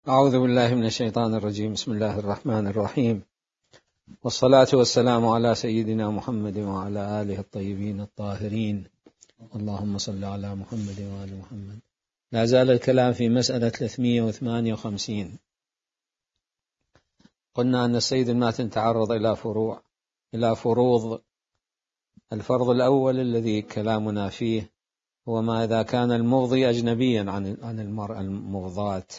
أعوذ بالله من الشيطان الرجيم. بسم الله الرحمن الرحيم، والصلاة والسلام على سيدنا محمد وعلى آله الطيبين الطاهرين. اللهم صل على محمد وآل محمد. لا زال الكلام في مسألة 358. قلنا أن السيد الماتن تعرض إلى فروض. الفرض الأول الذي كلامنا فيه هو ما إذا كان المفضي أجنبيا عن المرأة المفضات.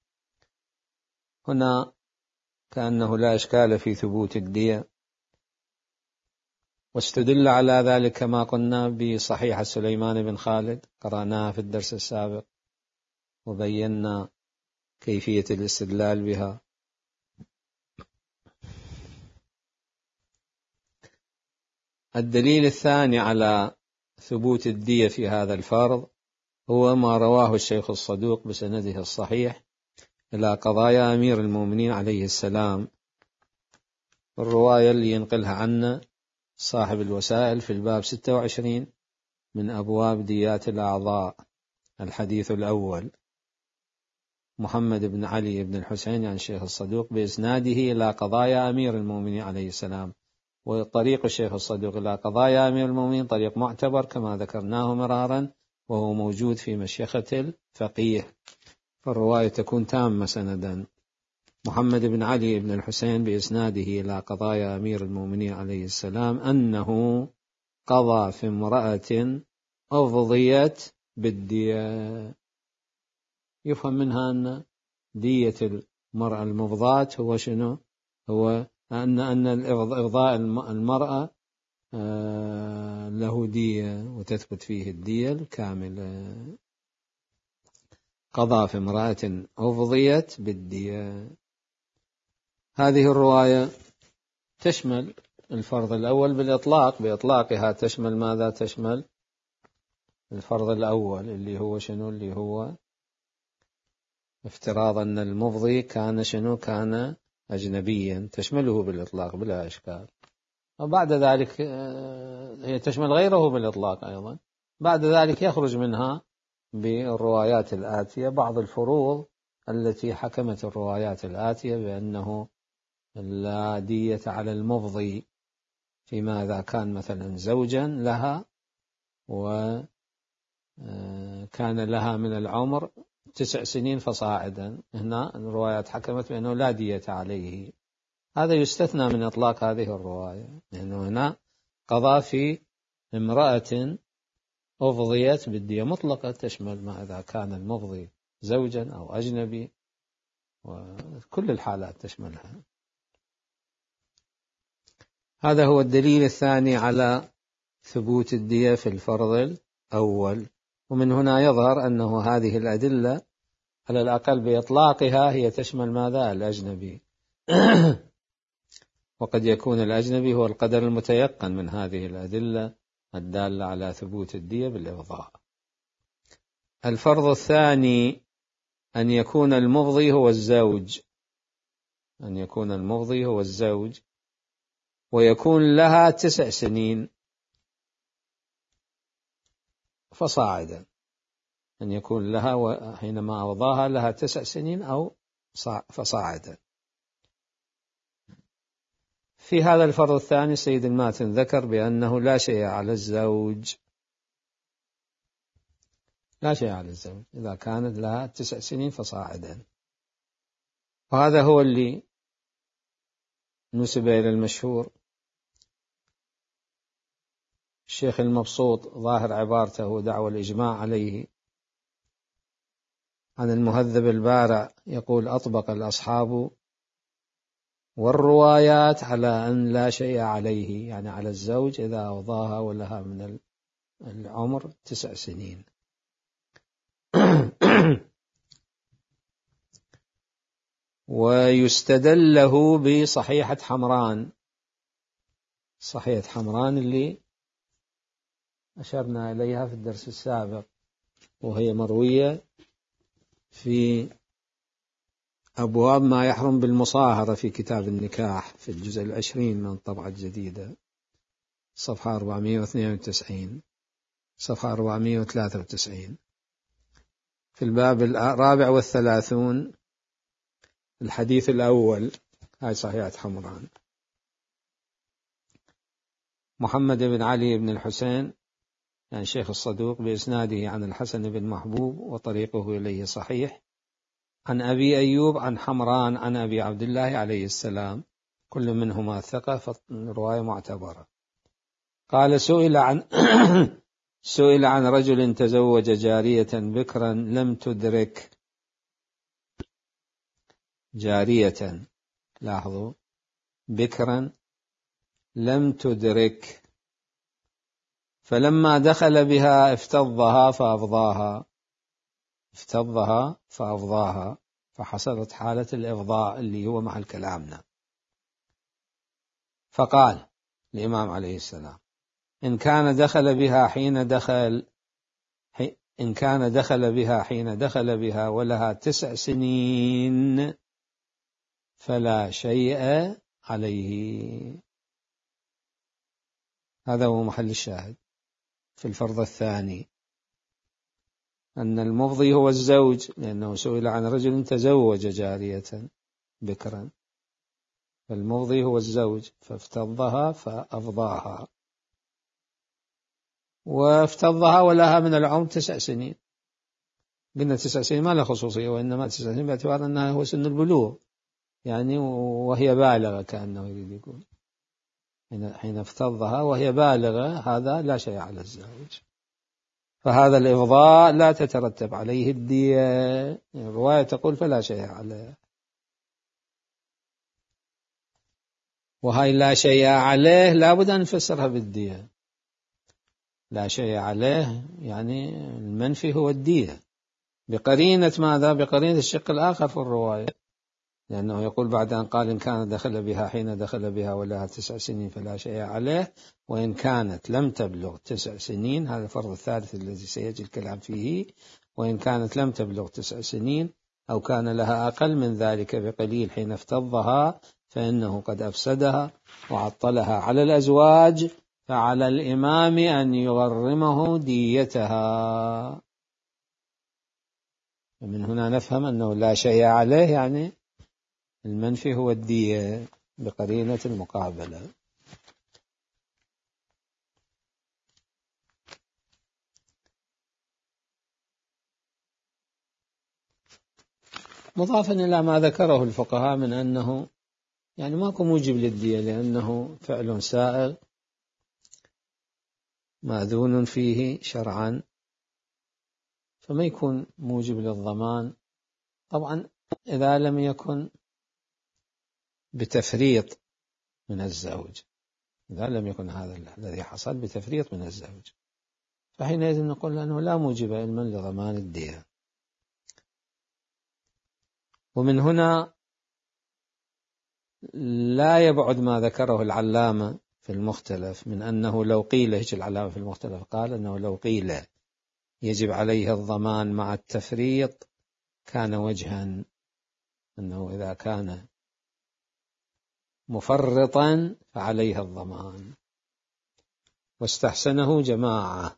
هنا كأنه لا إشكال في ثبوت الدية، واستدل على ذلك كما قلنا بصحيح سليمان بن خالد، قرأناها في الدرس السابق وبينا كيفية الاستدلال بها. الدليل الثاني على ثبوت الدية في هذا الفرض هو ما رواه الشيخ الصدوق بسنده الصحيح إلى قضايا أمير المؤمنين عليه السلام، الرواية اللي ينقلها عنا صاحب الوسائل في الباب 26 من أبواب ديات الأعضاء. الحديث الأول محمد بن علي بن الحسين عن الشيخ الصدوق بإسناده إلى قضايا أمير المؤمنين عليه السلام. وطريق الشيخ الصدوق إلى قضايا أمير المؤمنين طريق معتبر كما ذكرناه مرارا، وهو موجود في مشيخة الفقيه، فالرواية تكون تامة سندا. محمد بن علي بن الحسين بإسناده إلى قضايا أمير المؤمنين عليه السلام أنه قضى في امرأة أفضيت بالدية. يفهم منها أن دية المرأة المفضات هو شنو؟ هو أن إفضاء المرأة له دية وتثبت فيه الدية الكاملة. قضى في امرأة أفضيت بالدية. هذه الرواية تشمل الفرض الأول بإطلاقها تشمل ماذا؟ تشمل الفرض الأول اللي هو شنو؟ اللي هو افتراض أن المفضي كان شنو؟ كان أجنبيا، تشمله بالإطلاق بلا إشكال. وبعد ذلك هي تشمل غيره بالإطلاق أيضا. بعد ذلك يخرج منها بالروايات الآتية بعض الفروض التي حكمت الروايات الآتية بأنه لا دية على المفضي فيما إذا كان مثلا زوجا لها وكان لها من العمر 9 سنين فصاعدا. هنا الروايات حكمت بأنه لا دية عليه. هذا يستثنى من إطلاق هذه الرواية، لأنه هنا قضى في امرأة أفضيت بالدية مطلقة تشمل ما إذا كان المفضي زوجا أو أجنبي، وكل الحالات تشملها. هذا هو الدليل الثاني على ثبوت الدية في الفرض الأول. ومن هنا يظهر أنه هذه الأدلة على الأقل بإطلاقها هي تشمل ماذا؟ الأجنبي. وقد يكون الأجنبي هو القدر المتيقن من هذه الأدلة الدالة على ثبوت الدية بالإفضاء. الفرض الثاني أن يكون المفضي هو الزوج، أن يكون المفضي هو الزوج ويكون لها 9 سنين فصاعدا. أن يكون لها حينما أوضاها لها 9 سنين أو فصاعدا. في هذا الفرض الثاني سيد الماتن ذكر بأنه لا شيء على الزوج، لا شيء على الزوج إذا كانت لها 9 سنين فصاعدا. وهذا هو اللي نسب إلى المشهور. الشيخ المبسوط ظاهر عبارته ودعوى الإجماع عليه عن المهذب البارع يقول: أطبق الأصحاب والروايات على أن لا شيء عليه، يعني على الزوج إذا أوضاها ولها من العمر 9 سنين. ويستدل له بصحيحة حمران، صحيحة حمران اللي أشرنا إليها في الدرس السابق، وهي مروية في أبواب ما يحرم بالمصاهرة في كتاب النكاح في الجزء 20 من الطبعة الجديدة، صفحة 492 صفحة 493 في الباب 34 الحديث الأول هاي صحيحة حمران. محمد بن علي بن الحسين يعني شيخ الصدوق بإسناده عن الحسن بن محبوب وطريقه إليه صحيح، عن أبي أيوب عن حمران عن أبي عبد الله عليه السلام، كل منهما ثقة فالرواية معتبرة. قال سئل عن رجل تزوج جارية بكرا لم تدرك، جارية، لاحظوا، بكرا لم تدرك، فلما دخل بها افتضها فأفضاها فحصلت حالة الإفضاء اللي هو محل كلامنا. فقال الإمام عليه السلام: إن كان دخل بها حين دخل بها ولها 9 سنين فلا شيء عليه. هذا هو محل الشاهد في الفرض الثاني، أن المفضي هو الزوج، لأنه سئل عن رجل تزوج جارية بكرا، فالمفضي هو الزوج، فافتضها فأفضاها، وافتضها ولها من العمر 9 سنين. قلنا 9 سنين ما لها خصوصية، وإنما 9 سنين باعتبار أنها هو سن البلوغ يعني، وهي بالغة كأنه يريد يقول، حين افتضها وهي بالغة هذا لا شيء على الزوج، فهذا الإفضاء لا تترتب عليه الدية. الرواية تقول فلا شيء عليه، وهي لا شيء عليه لا بد أن نفسرها بالدية. لا شيء عليه يعني المنفي هو الدية، بقرينة ماذا؟ بقرينة الشق الآخر في الرواية، لأنه يقول بعد أن قال إن كان دخل بها حين دخل بها ولها 9 سنين فلا شيء عليه، وإن كانت لم تبلغ 9 سنين، هذا الفرض الثالث الذي سيجي الكلام فيه، وإن كانت لم تبلغ 9 سنين أو كان لها أقل من ذلك بقليل حين افتضها فإنه قد أفسدها وعطلها على الأزواج، فعلى الإمام أن يغرمه ديتها. ومن هنا نفهم أنه لا شيء عليه يعني المنفي هو الدية بقرينة المقابلة. مضافا إلى ما ذكره الفقهاء من أنه يعني ماكو موجب للدية، لأنه فعل سائغ ماذون فيه شرعا، فما يكون موجب للضمان. طبعا إذا لم يكن بتفريط من الزوج، إذا لم يكن هذا الذي حصل بتفريط من الزوج، فحينئذ نقول أنه لا موجب علما لضمان الدية. ومن هنا لا يبعد ما ذكره العلامة في المختلف من أنه لو قيل، هيك العلامة في المختلف قال أنه لو قيل يجب عليه الضمان مع التفريط كان وجها، أنه إذا كان مفرطا فعليه الضمان، واستحسنه جماعة.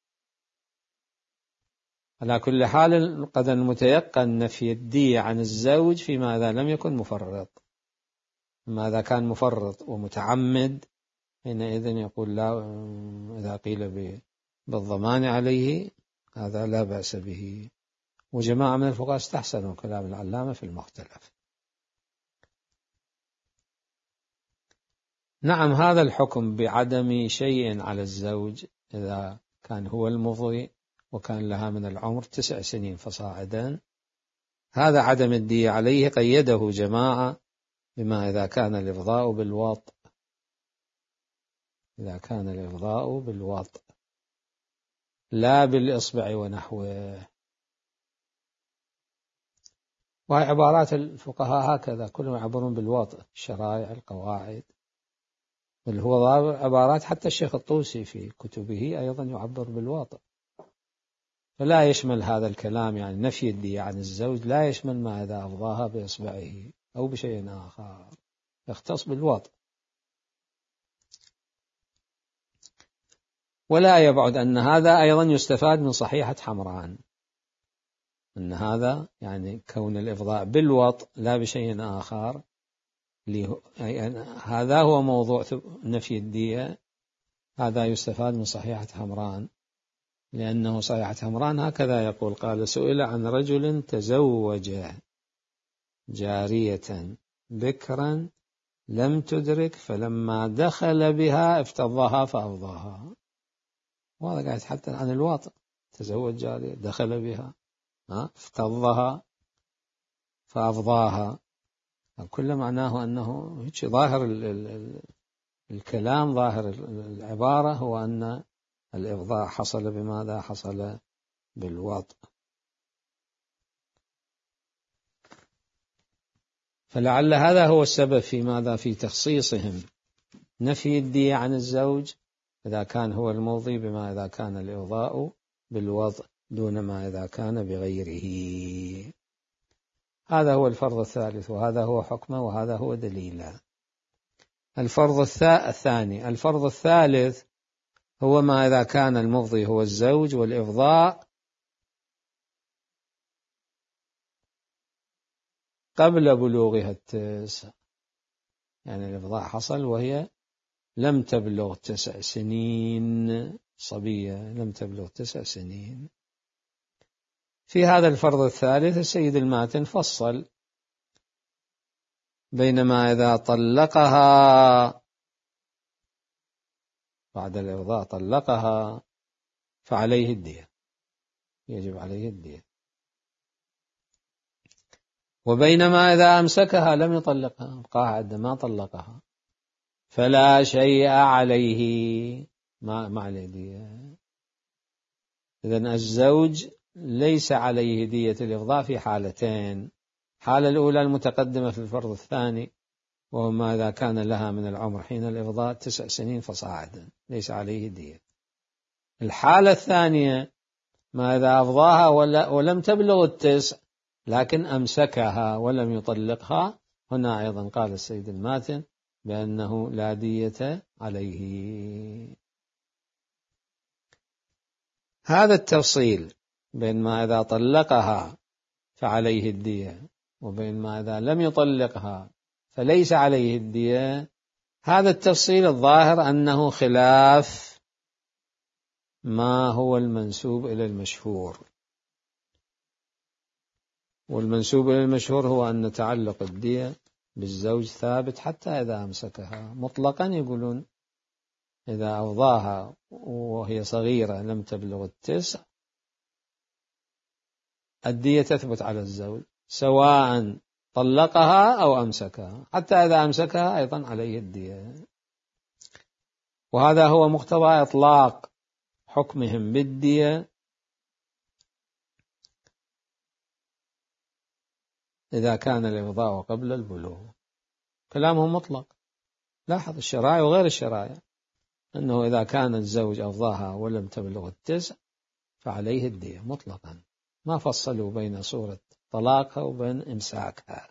على كل حال قد المتيقن نفي الدية عن الزوج فيما إذا لم يكن مفرط، أما إذا كان مفرط ومتعمد حينئذ يقول لا، إذا قيل بالضمان عليه هذا لا بأس به. وجماعة من الفقهاء استحسنوا كلام العلامة في المختلف. نعم، هذا الحكم بعدم شيء على الزوج إذا كان هو المفضي وكان لها من العمر 9 سنين فصاعدا، هذا عدم الدية عليه قيده جماعة بما إذا كان الإفضاء بالوطء، إذا كان الإفضاء بالوطء لا بالإصبع ونحوه. وهي عبارات الفقهاء هكذا كلهم يعبرون بالوطء، الشرائع القواعد، اللي هو عبارات حتى الشيخ الطوسي في كتبه أيضا يعبر بالوطء. فلا يشمل هذا الكلام يعني نفي الدية عن الزوج لا يشمل ما إذا أفضاها بإصبعه أو بشيء آخر، يختص بالوطء. ولا يبعد أن هذا أيضا يستفاد من صحيحة حمران، أن هذا يعني كون الإفضاء بالوطء لا بشيء آخر، هذا هو موضوع نفي الدية. هذا يستفاد من صحيحة حمران، لأنه صحيحة حمران هكذا يقول: قال: سئل عن رجل تزوج جارية بكرا لم تدرك فلما دخل بها افتضها فأفضاها. وهذا قاعد يتحدث عن الواطئ، تزوج جارية دخل بها افتضها فأفضاها، كل معناه أنه ظاهر الكلام، ظاهر العبارة هو أن الإفضاء حصل بماذا؟ حصل بالوطء. فلعل هذا هو السبب في ماذا؟ في تخصيصهم نفي الدية عن الزوج إذا كان هو الموضي بما إذا كان الإفضاء بالوضع دون ما إذا كان بغيره. هذا هو الفرض الثالث، وهذا هو حكمه، وهذا هو دليله. الفرض الثاني، الفرض الثالث هو ما إذا كان المفضي هو الزوج والإفضاء قبل بلوغها التسع، يعني الإفضاء حصل وهي لم تبلغ 9 سنين، صبية لم تبلغ 9 سنين. في هذا الفرض الثالث السيد الماتن فصل بينما إذا طلقها بعد الإفضاء طلقها فعليه الدية، يجب عليه الدية، وبينما إذا أمسكها لم يطلقها قاعد ما طلقها فلا شيء عليه، ما عليه دية. إذن الزوج ليس عليه دية الإفضاء في حالتين: الحالة الأولى المتقدمة في الفرض الثاني، وهو ما إذا كان لها من العمر حين الإفضاء 9 سنين فصاعدا ليس عليه دية. الحالة الثانية ما إذا أفضاها ولم تبلغ 9 لكن أمسكها ولم يطلقها، هنا أيضا قال السيد الماتن بأنه لا دية عليه. هذا التفصيل بين ما إذا طلقها فعليه الدية وبين ما إذا لم يطلقها فليس عليه الدية، هذا التفصيل الظاهر أنه خلاف ما هو المنسوب إلى المشهور، والمنسوب إلى المشهور هو أن تعلق الدية بالزوج ثابت حتى إذا أمسكها مطلقا. يقولون إذا أفضاها وهي صغيرة لم تبلغ 9 الدية تثبت على الزوج سواء طلقها أو أمسكها، حتى إذا أمسكها أيضا عليه الدية. وهذا هو مقتضى إطلاق حكمهم بالدية إذا كان الإفضاء قبل البلوغ. كلامهم مطلق. لاحظ الشرائع وغير الشرائع أنه إذا كان الزوج أفضاها ولم تبلغ 9 فعليه الدية مطلقا، ما فصلوا بين صورة طلاقها وبين إمساكها.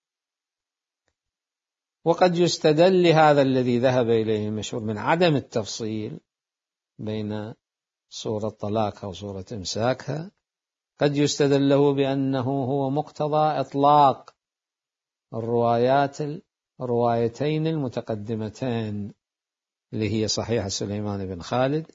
وقد يستدل لهذا الذي ذهب إليه المشهور من عدم التفصيل بين صورة طلاقها وصورة إمساكها، قد يستدل له بأنه هو مقتضى إطلاق الروايتين المتقدمتين اللي هي صحيح سليمان بن خالد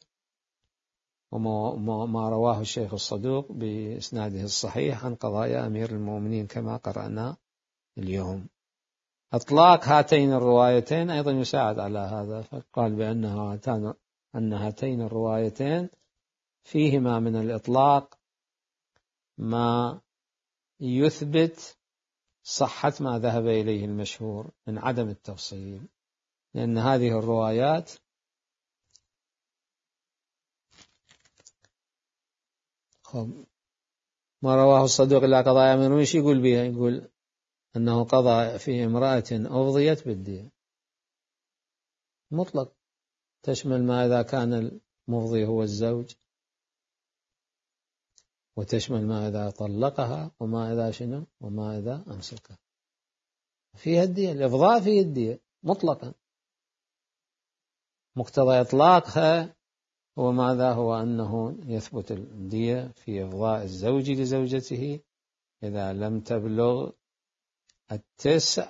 وما رواه الشيخ الصدوق بإسناده الصحيح عن قضايا أمير المؤمنين كما قرأنا اليوم. إطلاق هاتين الروايتين أيضا يساعد على هذا، فقال أن هاتين الروايتين فيهما من الإطلاق ما يثبت صحة ما ذهب إليه المشهور من عدم التفصيل، لأن هذه الروايات ما رواه الصدوق إلا قضايا أمير المؤمنين يقول بها؟ يقول أنه قضى في امرأة أفضيت بالدية مطلق، تشمل ما إذا كان المفضي هو الزوج، وتشمل ما إذا طلقها، وما إذا شنو، وما إذا أمسكها. فيها الدية، الإفضاء فيه الدية مطلقا. مقتضى إطلاقها هو ماذا؟ هو أنه يثبت الدية في إفضاء الزوج لزوجته إذا لم تبلغ 9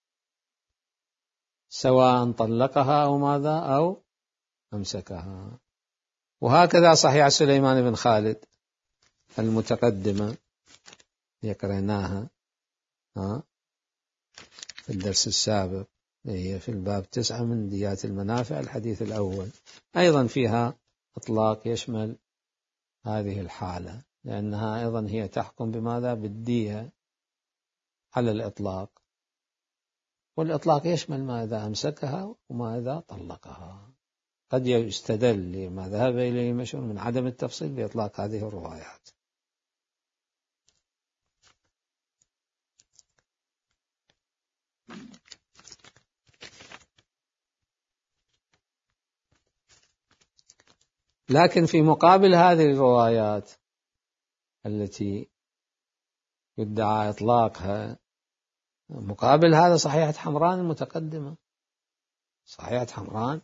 سواء طلقها أو ماذا أو أمسكها. وهكذا صحيح سليمان بن خالد المتقدمة قرأناها في الدرس السابق، هي في الباب 9 من ديات المنافع الحديث الأول، أيضا فيها إطلاق يشمل هذه الحالة، لأنها أيضا هي تحكم بماذا؟ بالدية على الإطلاق، والإطلاق يشمل ما إذا أمسكها وما إذا طلقها. قد يستدل لما ذهب إليه مشهور من عدم التفصيل بإطلاق هذه الروايات. لكن في مقابل هذه الروايات التي يدعى إطلاقها، مقابل هذا صحيحة حمران المتقدمة، صحيحة حمران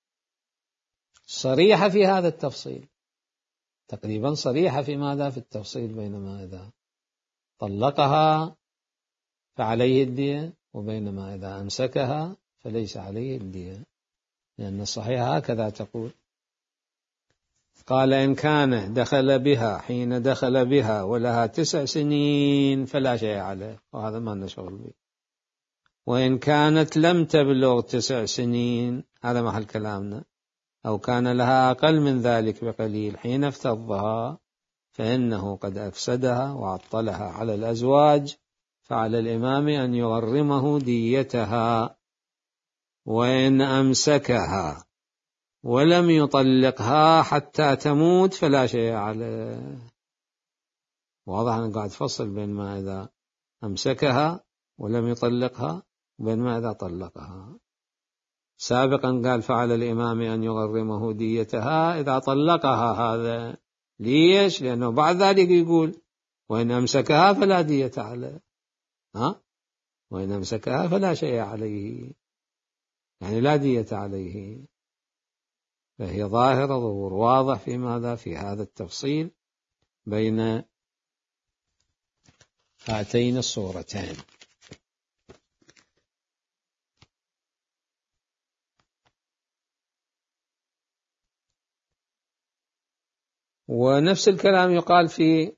صريحة في هذا التفصيل، تقريبا صريحة في ماذا؟ في التفصيل بينما إذا طلقها فعليه الدية، وبينما إذا أمسكها فليس عليه الدية، لأن الصحيح هكذا تقول. قال: إن كان دخل بها حين دخل بها ولها 9 سنين فلا شيء عليه، وهذا ما نشغل به. وإن كانت لم تبلغ 9 سنين، هذا محل كلامنا، أو كان لها أقل من ذلك بقليل حين افتضها، فإنه قد أفسدها وعطلها على الأزواج، فعلى الإمام أن يغرمه ديتها. وإن أمسكها ولم يطلقها حتى تموت فلا شيء عليه. واضح أنا قاعد أفصل بين ما إذا أمسكها ولم يطلقها وبين ما إذا طلقها. سابقا قال: فعلى الإمام أن يغرمه ديتها إذا طلقها. هذا ليش؟ لأنه بعد ذلك يقول: وإن أمسكها فلا دية عليه، وإن أمسكها فلا شيء عليه، يعني لا دية عليه. فهي ظاهرة ظهور واضح في ماذا؟ في هذا التفصيل بين هاتين الصورتين. ونفس الكلام يقال في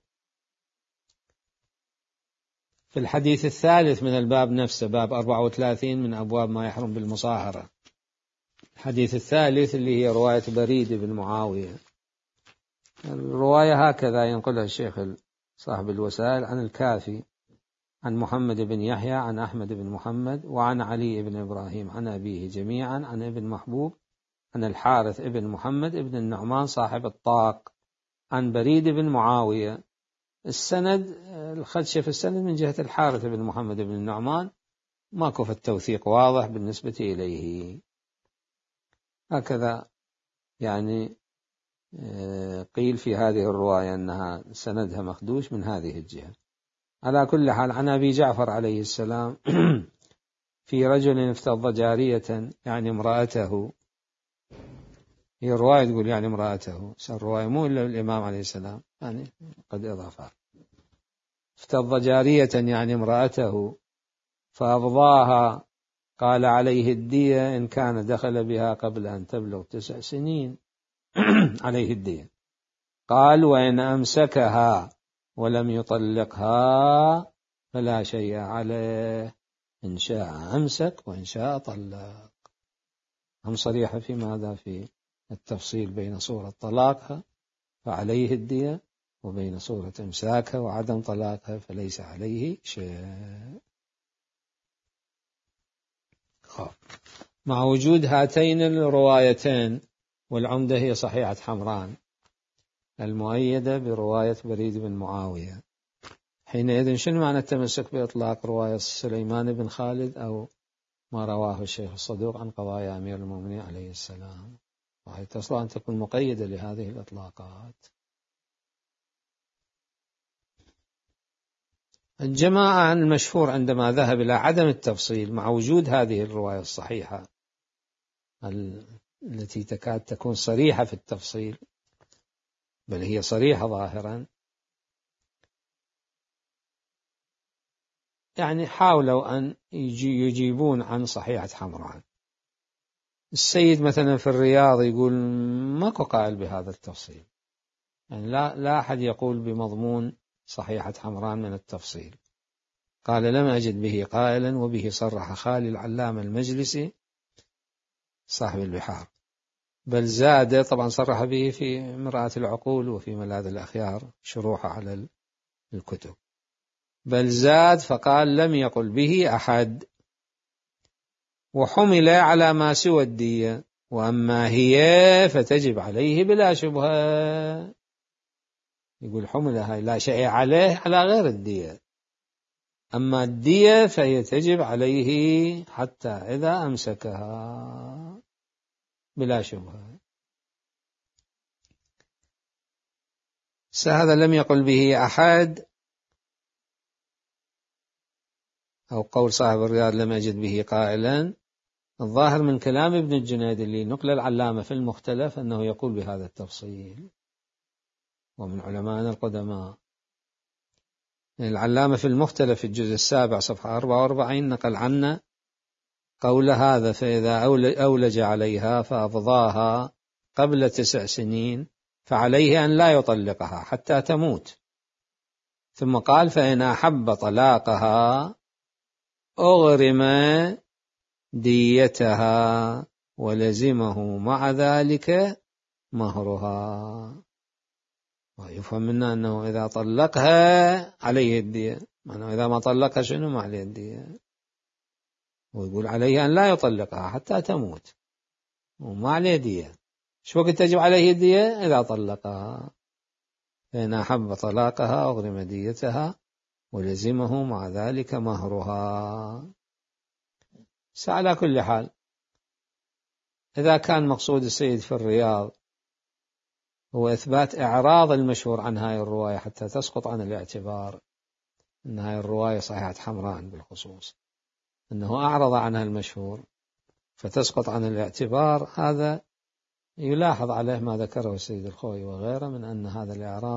الحديث الثالث من الباب نفسه، باب 34 من أبواب ما يحرم بالمصاهرة. الحديث الثالث اللي هي رواية بريد بن معاوية. الرواية هكذا ينقلها الشيخ صاحب الوسائل عن الكافي عن محمد بن يحيى عن أحمد بن محمد وعن علي بن إبراهيم عن أبيه جميعا عن ابن محبوب عن الحارث بن محمد بن النعمان صاحب الطاق عن بريد بن معاوية. السند الخدشة في السند من جهة الحارث بن محمد بن النعمان، ماكو في التوثيق واضح بالنسبة إليه. هكذا يعني قيل في هذه الرواية أنها سندها مخدوش من هذه الجهة. على كل حال، عن أبي جعفر عليه السلام في رجل افتض جارية يعني امرأته، هي الرواية تقول يعني امرأته، الرواية مو إلا الإمام عليه السلام، يعني قد إضافها. افتض جارية يعني امرأته فأفضاها، قال عليه الدية إن كان دخل بها قبل أن تبلغ 9 سنين عليه الدية. قال: وإن أمسكها ولم يطلقها فلا شيء عليه، إن شاء أمسك وإن شاء طلق. هم صريحة في ماذا؟ في التفصيل بين صورة طلاقها فعليه الدية، وبين صورة إمساكها وعدم طلاقها فليس عليه شيء. مع وجود هاتين الروايتين، والعمدة هي صحيحة حمران المؤيدة برواية بريد بن معاوية، حينئذ شنو معنى التمسك بإطلاق رواية سليمان بن خالد أو ما رواه الشيخ الصدوق عن قضايا أمير المؤمنين عليه السلام؟ وهي تصل أن تكون مقيدة لهذه الإطلاقات. الجماعة المشهور عندما ذهب إلى عدم التفصيل مع وجود هذه الرواية الصحيحة التي تكاد تكون صريحة في التفصيل، بل هي صريحة ظاهرا، يعني حاولوا أن يجيبون عن صحيحة حمران. السيد مثلا في الرياض يقول ماكو قائل بهذا التفصيل، يعني لا أحد يقول بمضمون صحيحة حمران من التفصيل. قال لم أجد به قائلا، وبه صرح خالي العلامة المجلسي صاحب البحار، بل زاد، طبعا صرح به في مرآة العقول وفي ملاذ الأخيار شروحه على الكتب، بل زاد فقال لم يقل به أحد، وحمل على ما سوى الدية، وأما هي فتجب عليه بلا شبهة. يقول حملها لا شيء عليه على غير الدية، أما الدية فهي تجب عليه حتى إذا أمسكها بلا شبهة. هذا لم يقل به أحد، أو قول صاحب الرياض لم أجد به قائلا، الظاهر من كلام ابن الجنيد اللي نقل العلامة في المختلف أنه يقول بهذا التفصيل، ومن علماء القدماء. العلامة في المختلف في الجزء 7 صفحة 44 نقل عنا قول هذا: فإذا أولج عليها فأفضاها قبل 9 سنين فعليه أن لا يطلقها حتى تموت. ثم قال: فإن أحب طلاقها أغرم ديتها ولزمه مع ذلك مهرها. ويفهم منا أنه إذا طلقها عليه الدية، معناه إذا ما طلقها شنو ما عليه الدية، ويقول عليه أن لا يطلقها حتى تموت وما عليه دية. شو وقت تجب عليه الدية؟ إذا طلقها. فإن أحب طلاقها أغرم ديتها ولزمه مع ذلك مهرها. على كل حال، إذا كان مقصود السيد في الرياض هو إثبات إعراض المشهور عن هاي الرواية حتى تسقط عن الاعتبار أن هاي الرواية صحيحة حمران بالخصوص، أنه أعرض عنها المشهور فتسقط عن الاعتبار، هذا يلاحظ عليه ما ذكره السيد الخوي وغيره من أن هذا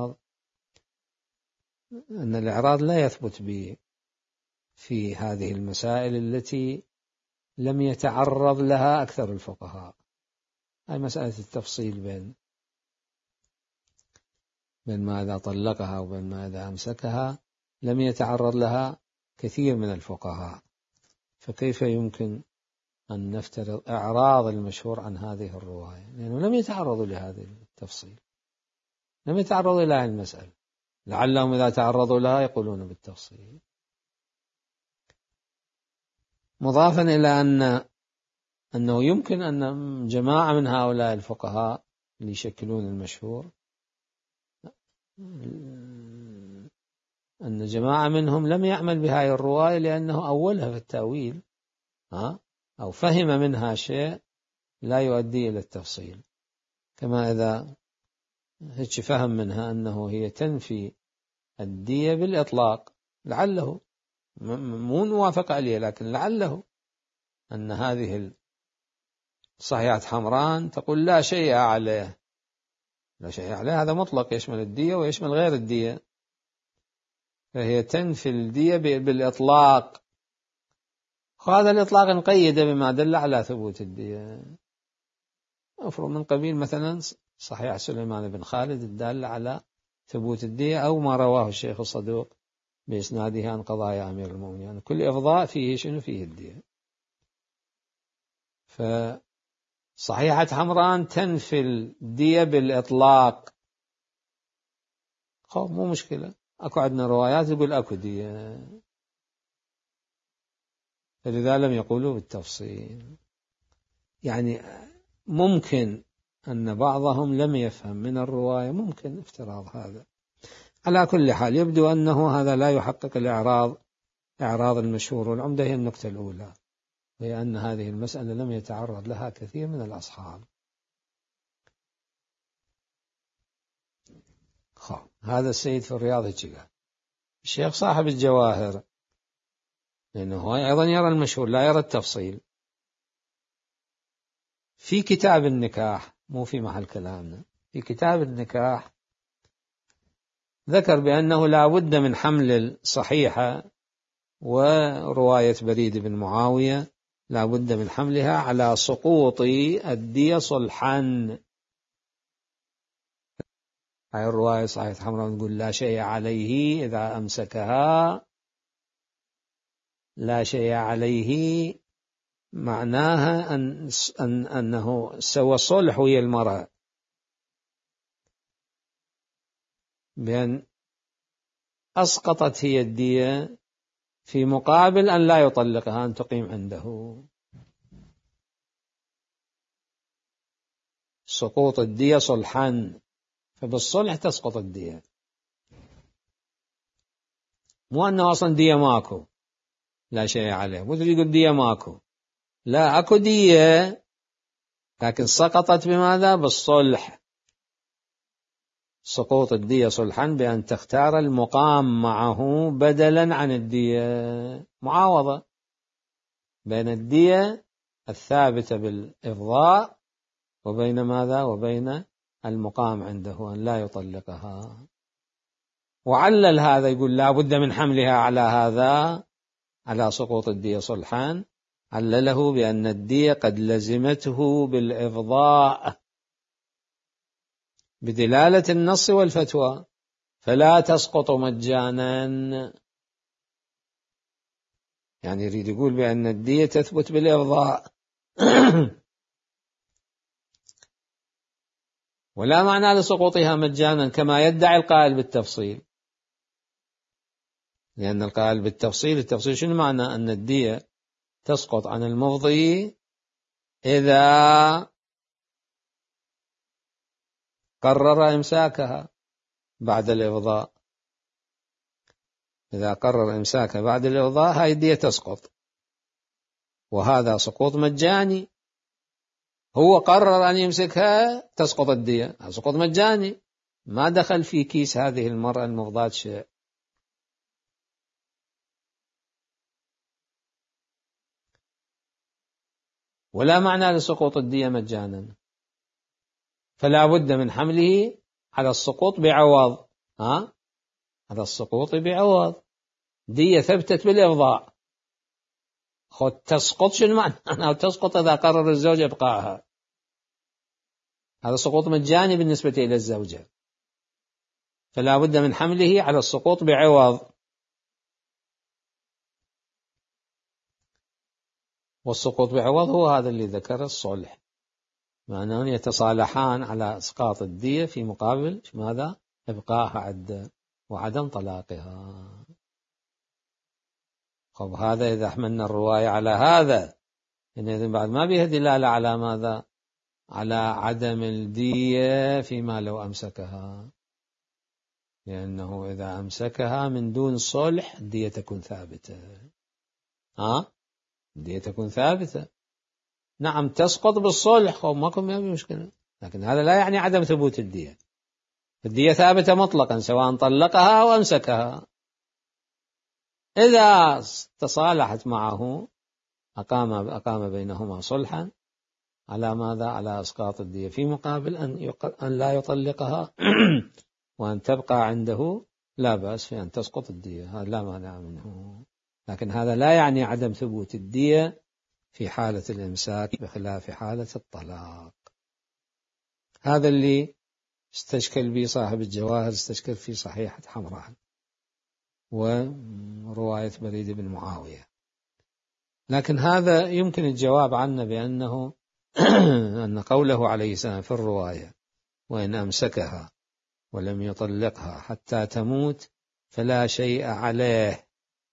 الإعراض لا يثبت في هذه المسائل التي لم يتعرض لها أكثر الفقهاء. هاي مسألة التفصيل بين ما إذا طلقها وبين ما إذا أمسكها لم يتعرض لها كثير من الفقهاء، فكيف يمكن أن نفترض إعراض المشهور عن هذه الرواية؟ لأنه لم يتعرضوا لهذا التفصيل، لم يتعرضوا إلى المسألة، لعلهم إذا تعرضوا لها يقولون بالتفصيل. مضافا إلى أنه يمكن أن جماعة من هؤلاء الفقهاء اللي يشكلون المشهور، أن جماعة منهم لم يعمل بهذه الرواية لأنه أولها في التأويل، أو فهم منها شيء لا يؤدي إلى التفصيل، كما إذا هيك فهم منها أنه هي تنفي الدية بالإطلاق، لعله مو موافق عليه، لكن لعله أن هذه صحيحة حمران تقول لا شيء عليه، لا شيء عليه هذا مطلق يشمل الدية ويشمل غير الدية، فهي تنفي الدية بالإطلاق، وهذا الإطلاق نقيد بما دل على ثبوت الدية. أفرض من قبيل مثلا صحيح سليمان بن خالد الدال على ثبوت الدية، أو ما رواه الشيخ الصدوق بإسناده عن قضايا أمير المؤمنين، يعني كل إفضاء فيه شنو فيه الدية. فصحيحة حمران تنفي الدية بالإطلاق، مو مشكلة، أكو عندنا روايات يقول أكو دية، فلذا لم يقولوا بالتفصيل. يعني ممكن أن بعضهم لم يفهم من الرواية، ممكن افتراض هذا. على كل حال يبدو أنه هذا لا يحقق إعراض المشهور، والعمدة هي النقطة الأولى، وهي أن هذه المسألة لم يتعرض لها كثير من الأصحاب. هذا السيد في الرياض هيك. الشيخ صاحب الجواهر لأنه هو أيضا يرى المشهور لا يرى التفصيل، في كتاب النكاح، مو في محل كلامنا، في كتاب النكاح ذكر بأنه لا بد من حمل الصحيحة ورواية بريد بن معاوية لا بد من حملها على سقوط الدية صلحا. هاي الرواية صحيح حمراء نقول لا شيء عليه إذا أمسكها، لا شيء عليه معناها أنه سوى صلح ويا المرأة بأن أسقطت هي الدية في مقابل أن لا يطلقها، أن تقيم عنده. سقوط الدية صلحا، فبالصلح تسقط الدية، مو أنه أصلا دية ماكو لا شيء عليه، مو يقول دية ماكو، لا أكو دية لكن سقطت بماذا؟ بالصلح. سقوط الدية صلحا بأن تختار المقام معه بدلا عن الدية، معاوضة بين الدية الثابتة بالإفضاء وبين ماذا؟ وبين المقام عنده أن لا يطلقها. وعلل هذا يقول لا بد من حملها على هذا، على سقوط الدية صلحان، علله بأن الدية قد لزمته بالإفضاء بدلالة النص والفتوى، فلا تسقط مجانا. يعني يريد يقول بأن الدية تثبت بالإفضاء ولا معنى لسقوطها مجانا كما يدعي القائل بالتفصيل، لأن القائل بالتفصيل، التفصيل شنو معنى؟ أن الدية تسقط عن المفضي إذا قرر إمساكها بعد الإفضاء، إذا قرر إمساكها بعد الإفضاء هاي الدية تسقط، وهذا سقوط مجاني، هو قرر أن يمسكها تسقط الدية، هذا سقوط مجاني ما دخل في كيس هذه المرأة المفضاة شيء. ولا معنى لسقوط الدية مجانا، فلا بد من حمله على السقوط بعوض، على السقوط بعوض. دية ثبتت بالإفضاء، خذ تسقط شنو معنى؟ أنها تسقط إذا قرر الزوج إبقائها، هذا سقوط مجاني بالنسبة إلى الزوجة، فلا بد من حمله على السقوط بعوض. والسقوط بعوض هو هذا اللي ذكر الصلح، معناه أن يتصالحان على إسقاط الدية في مقابل ماذا؟ إبقائها عدة وعدم طلاقها. طب هذا إذا حملنا الرواية على هذا، إذن بعد ما بها دلالة على ماذا؟ على عدم الدية فيما لو أمسكها، لأنه إذا أمسكها من دون صلح الدية تكون ثابتة، الدية تكون ثابتة. نعم تسقط بالصلح وما كان مشكلة، لكن هذا لا يعني عدم ثبوت الدية، الدية ثابتة مطلقا سواء طلقها أو أمسكها. إذا تصالحت معه أقام بينهما صلحا على ماذا؟ على إسقاط الدية في مقابل أن لا يطلقها وأن تبقى عنده، لا بأس في أن تسقط الدية، هذا لا مانع منه، لكن هذا لا يعني عدم ثبوت الدية في حالة الإمساك بخلاف حالة الطلاق. هذا اللي استشكل به صاحب الجواهر، استشكل في صحيحة حمراء ورواية بريد بن معاوية. لكن هذا يمكن الجواب عنه بأنه أن قوله عليه السلام في الرواية وإن أمسكها ولم يطلقها حتى تموت فلا شيء عليه،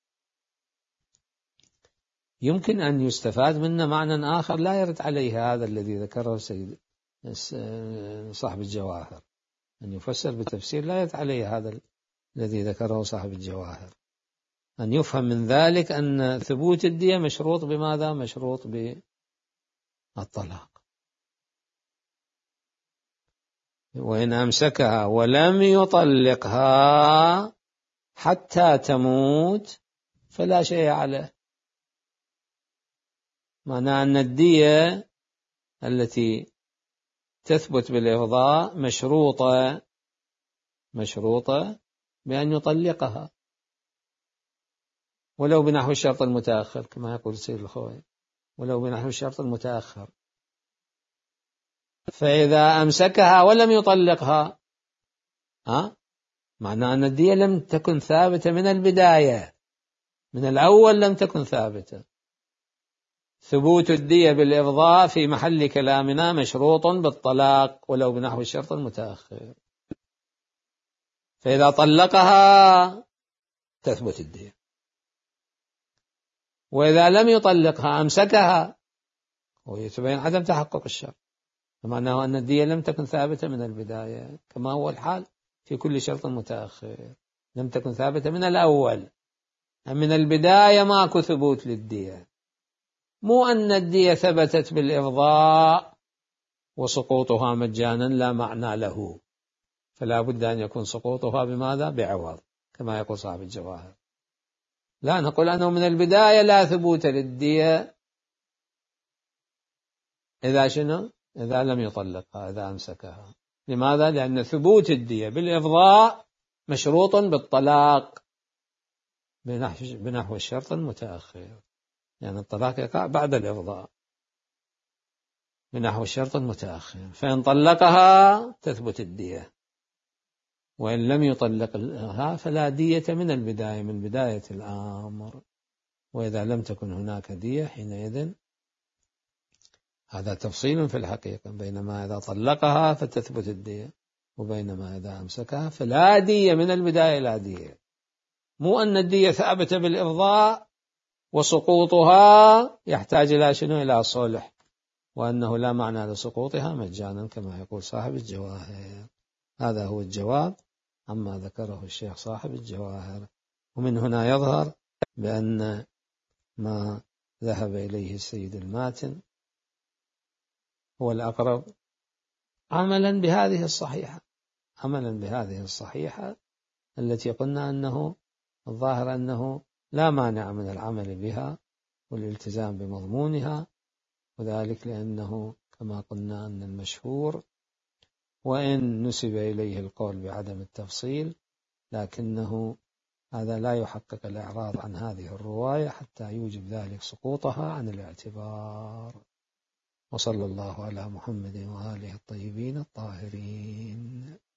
يمكن أن يستفاد منه معنى آخر لا يرد عليه هذا الذي ذكره صاحب الجواهر، أن يفسر بتفسير لا يرد عليه هذا الذي ذكره صاحب الجواهر، أن يفهم من ذلك أن ثبوت الدية مشروط بماذا؟ مشروط بالطلاق. وإن أمسكها ولم يطلقها حتى تموت فلا شيء عليه، معنى أن الدية التي تثبت بالإفضاء مشروطة بأن يطلقها، ولو بنحو الشرط المتأخر كما يقول سيد الخوي، ولو بنحو الشرط المتأخر. فإذا أمسكها ولم يطلقها معناه أن الدية لم تكن ثابتة من البداية، من الأول لم تكن ثابتة. ثبوت الدية بالإفضاء في محل كلامنا مشروط بالطلاق ولو بنحو الشرط المتأخر. فإذا طلقها تثبت الدية، وإذا لم يطلقها أمسكها ويتبين عدم تحقق الشرط، فمعناه أن الدية لم تكن ثابتة من البداية كما هو الحال في كل شرط متأخر، لم تكن ثابتة من الأول. من البداية ماكو ثبوت للدية، مو أن الدية ثبتت بالإفضاء وسقوطها مجانا لا معنى له، فلا بد أن يكون سقوطها بماذا؟ بعوض كما يقول صاحب الجواهر. لا نقول أنه من البداية لا ثبوت للدية إذا شنو؟ إذا لم يطلقها، إذا أمسكها. لماذا؟ لأن ثبوت الدية بالإفضاء مشروط بالطلاق بنحو الشرط المتأخر، يعني الطلاق يقع بعد الإفضاء بنحو الشرط المتأخر. فإن طلقها تثبت الدية، وإن لم يطلقها فلا دية من البداية، من بداية الأمر. وإذا لم تكن هناك دية حينئذ هذا تفصيل في الحقيقة، بينما إذا طلقها فتثبت الدية، وبينما إذا أمسكها فلا دية من البداية، لا دية. مو أن الدية ثابتة بالإفضاء وسقوطها يحتاج إلى شنو؟ إلى صلح، وأنه لا معنى لسقوطها مجانا كما يقول صاحب الجواهر. هذا هو الجواب عما ذكره الشيخ صاحب الجواهر. ومن هنا يظهر بأن ما ذهب إليه السيد الماتن هو الأقرب عملا بهذه الصحيحة، عملا بهذه الصحيحة التي قلنا أنه الظاهر أنه لا مانع من العمل بها والالتزام بمضمونها، وذلك لأنه كما قلنا أن المشهور وإن نسب إليه القول بعدم التفصيل لكنه هذا لا يحقق الإعراض عن هذه الرواية حتى يوجب ذلك سقوطها عن الاعتبار. وصلى الله على محمد وآله الطيبين الطاهرين.